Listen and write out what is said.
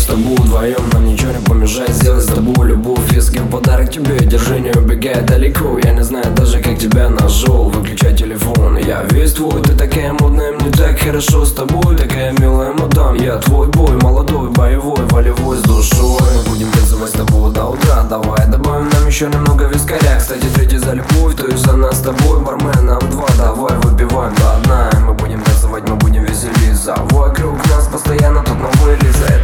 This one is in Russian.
тобой вдвоем, нам ничего не помешает сделать с тобой любовь. Виски в подарок тебе, держи, не убегай далеко. Я не знаю даже, как тебя нашел. Выключай телефон, я весь твой. Ты такая модная, мне так хорошо с тобой. Такая милая мадам, я твой бой. Молодой, боевой, волевой, с душой. Мы будем танцевать с тобой до утра. Давай добавим нам еще немного вискаря. Кстати, третий за любовь, то есть она с тобой. Бармен, нам два, давай выпиваем до дна. Мы будем танцевать, мы будем веселиться. Вокруг нас постоянно тут новые лица.